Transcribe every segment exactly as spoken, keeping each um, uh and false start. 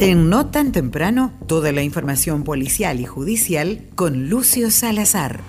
En No Tan Temprano, toda la información policial y judicial con Lucio Salazar.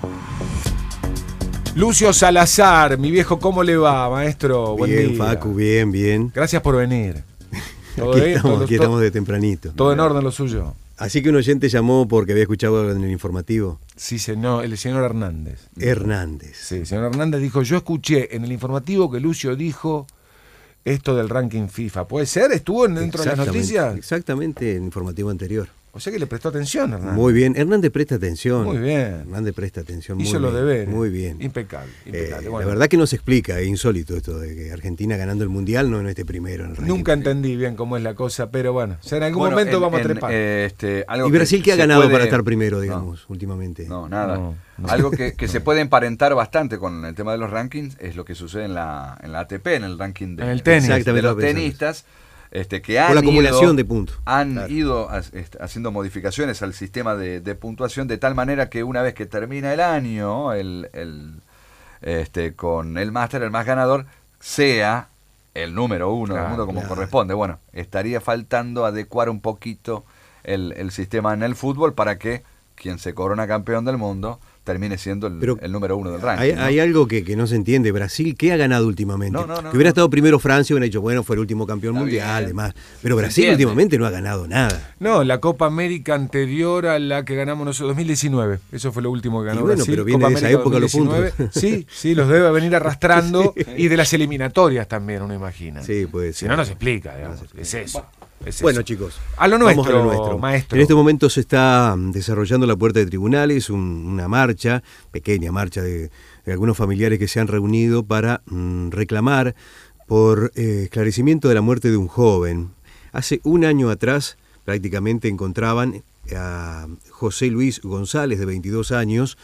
Lucio Salazar, mi viejo, ¿cómo le va, maestro? Buen bien, día. Facu, bien, bien. Gracias por venir. ¿Todo aquí bien? Estamos, todo, aquí todo, estamos de tempranito. Todo en orden lo suyo. Así que un oyente llamó porque había escuchado en el informativo. Sí, señor, el señor Hernández. Hernández. Sí, el señor Hernández dijo, yo escuché en el informativo que Lucio dijo esto del ranking FIFA. ¿Puede ser? ¿Estuvo dentro de las noticias? Exactamente, en el informativo anterior. O sea que le prestó atención, Hernández. Muy bien, Hernández presta atención. Muy bien. Hernández presta atención. Hizo los deberes. Muy bien. Impecable. impecable. Eh, bueno. La verdad que no se explica, es insólito esto de que Argentina ganando el Mundial no, no esté primero en el ranking. Nunca entendí bien cómo es la cosa, pero bueno, o sea, en algún bueno, momento en, vamos en, a trepar. Eh, este, algo ¿Y Brasil que, qué ha ganado puede... para estar primero, digamos, no, últimamente? No, nada. No, no. Algo que, que se puede emparentar bastante con el tema de los rankings es lo que sucede en la, en la A T P, en el ranking de, en el tenis. de los tenistas. Este, que han Por la acumulación ido, de puntos. Han claro. ido a, este, haciendo modificaciones al sistema de, de puntuación de tal manera que una vez que termina el año, el, el, este, con el máster, el más ganador, sea el número uno claro, del mundo como claro. corresponde. Bueno, estaría faltando adecuar un poquito el, el sistema en el fútbol para que quien se corona campeón del mundo termine siendo el, Pero el número uno del ranking. Hay, ¿no? hay algo que, que no se entiende. Brasil, ¿qué ha ganado últimamente? No, no, no, que hubiera no. estado primero Francia, hubiera dicho, bueno, fue el último campeón Está mundial, bien. demás. Pero Brasil últimamente no ha ganado nada. No, la Copa América anterior a la que ganamos nosotros, dos mil diecinueve. Eso fue lo último que ganó y bueno, Brasil. pero viene Copa de esa América época dos mil diecinueve. los puntos. Sí, sí, los debe venir arrastrando. Sí. Y de las eliminatorias también, uno imagina. Sí, puede ser. Si no, no se explica, digamos. No se explica. Es eso. Es bueno, eso. chicos, a lo nuestro, vamos a lo nuestro, maestro. En este momento se está desarrollando la puerta de tribunales, un, una marcha, pequeña marcha de, de algunos familiares que se han reunido para mmm, reclamar por eh, esclarecimiento de la muerte de un joven. Hace un año atrás prácticamente encontraban a José Luis González, de veintidós años,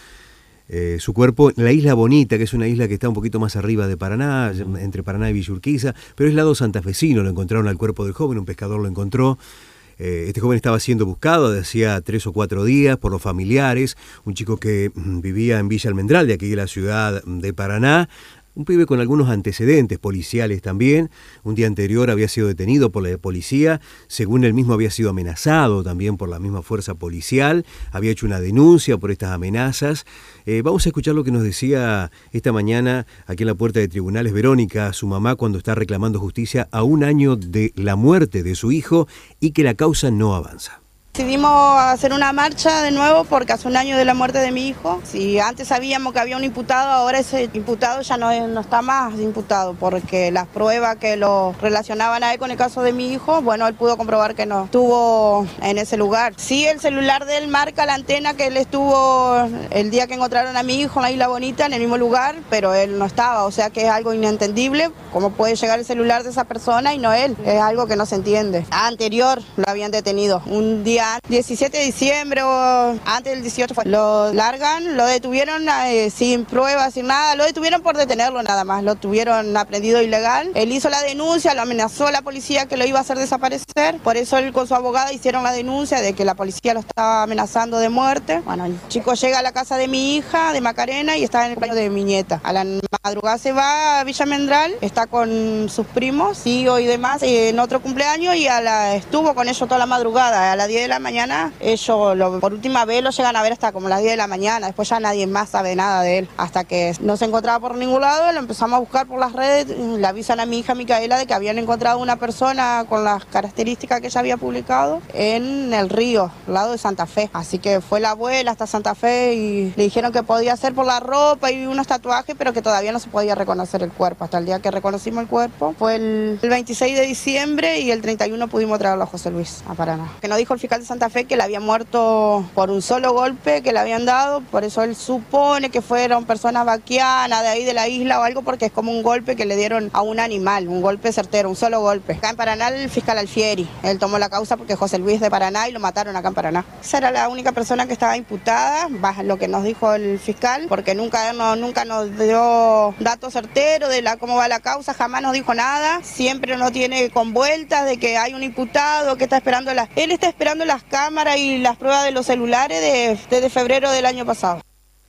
Eh, su cuerpo en la Isla Bonita, que es una isla que está un poquito más arriba de Paraná, entre Paraná y Villa Urquiza, pero es lado santafesino. Lo encontraron al cuerpo del joven, un pescador lo encontró. Eh, este joven estaba siendo buscado desde hacía tres o cuatro días por los familiares, un chico que mm, vivía en Villa Almendral, de aquí de la ciudad de Paraná. Un pibe con algunos antecedentes policiales también. Un día anterior había sido detenido por la policía. Según él mismo había sido amenazado también por la misma fuerza policial. Había hecho una denuncia por estas amenazas. Eh, vamos a escuchar lo que nos decía esta mañana aquí en la puerta de tribunales Verónica, su mamá, cuando está reclamando justicia a un año de la muerte de su hijo y que la causa no avanza. Decidimos hacer una marcha de nuevo porque hace un año de la muerte de mi hijo. Si antes sabíamos que había un imputado, ahora ese imputado ya no, no está más imputado porque las pruebas que lo relacionaban a él con el caso de mi hijo, bueno, él pudo comprobar que no estuvo en ese lugar. Sí, el celular de él marca la antena que él estuvo el día que encontraron a mi hijo en la Isla Bonita, en el mismo lugar, pero él no estaba, o sea que es algo inentendible. ¿Cómo puede llegar el celular de esa persona y no él? Es algo que no se entiende. Anterior lo habían detenido, un día diecisiete de diciembre o antes del dieciocho fue. Lo largan, lo detuvieron eh, sin pruebas, sin nada, lo detuvieron por detenerlo nada más, lo tuvieron aprendido ilegal. Él hizo la denuncia, lo amenazó a la policía que lo iba a hacer desaparecer, por eso él con su abogada hicieron la denuncia de que la policía lo estaba amenazando de muerte. Bueno, el chico llega a la casa de mi hija, de Macarena, y está en el cumpleaños de mi nieta. A la madrugada se va a Villa Mendral, está con sus primos, tío y demás, en otro cumpleaños, y a la, estuvo con ellos toda la madrugada. A las diez de la mañana, ellos lo, por última vez lo llegan a ver hasta como las diez de la mañana, después ya nadie más sabe nada de él, hasta que no se encontraba por ningún lado, lo empezamos a buscar por las redes, le avisan a mi hija Micaela de que habían encontrado una persona con las características que ella había publicado en el río, al lado de Santa Fe, así que fue la abuela hasta Santa Fe y le dijeron que podía ser por la ropa y unos tatuajes, pero que todavía no se podía reconocer el cuerpo, hasta el día que reconocimos el cuerpo, fue el, el veintiséis de diciembre y el treinta y uno pudimos traerlo a José Luis, a Paraná. Que nos dijo el fiscal de Santa Fe que le había muerto por un solo golpe que le habían dado, por eso él supone que fueron personas vaquianas de ahí de la isla o algo, porque es como un golpe que le dieron a un animal, un golpe certero, un solo golpe. Acá en Paraná el fiscal Alfieri, él tomó la causa porque José Luis de Paraná y lo mataron acá en Paraná. Esa era la única persona que estaba imputada, lo que nos dijo el fiscal, porque nunca, no, nunca nos dio datos certeros de la, cómo va la causa, jamás nos dijo nada, siempre nos tiene con vueltas de que hay un imputado que está esperando las... Él está esperando las cámaras y las pruebas de los celulares de, desde febrero del año pasado.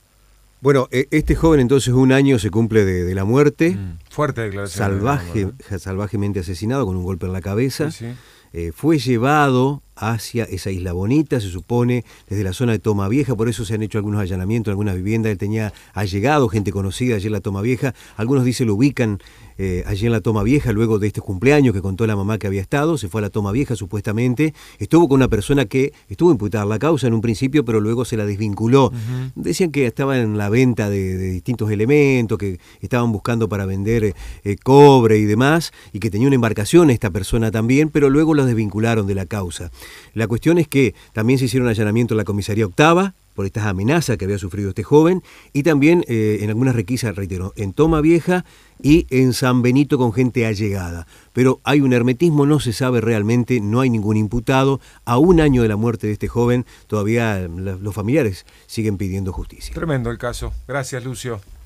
Bueno, este joven entonces un año se cumple de, de la muerte. Mm, fuerte declaración. Salvaje, salvajemente asesinado con un golpe en la cabeza. Sí, sí. Eh, fue llevado hacia esa Isla Bonita, se supone, desde la zona de Toma Vieja, por eso se han hecho algunos allanamientos en algunas viviendas. Él tenía allegado, gente conocida allí en la Toma Vieja, algunos dicen lo ubican eh, allí en la Toma Vieja, luego de este cumpleaños que contó la mamá que había estado, se fue a la Toma Vieja supuestamente, estuvo con una persona que estuvo imputada la causa en un principio, pero luego se la desvinculó. Uh-huh. Decían que estaba en la venta de, de distintos elementos, que estaban buscando para vender eh, cobre y demás, y que tenía una embarcación esta persona también, pero luego los desvincularon de la causa. La cuestión es que también se hicieron allanamientos en la comisaría octava, por estas amenazas que había sufrido este joven, y también eh, en algunas requisas, reitero, en Toma Vieja y en San Benito con gente allegada. Pero hay un hermetismo, no se sabe realmente, no hay ningún imputado. A un año de la muerte de este joven, todavía los familiares siguen pidiendo justicia. Tremendo el caso. Gracias, Lucio.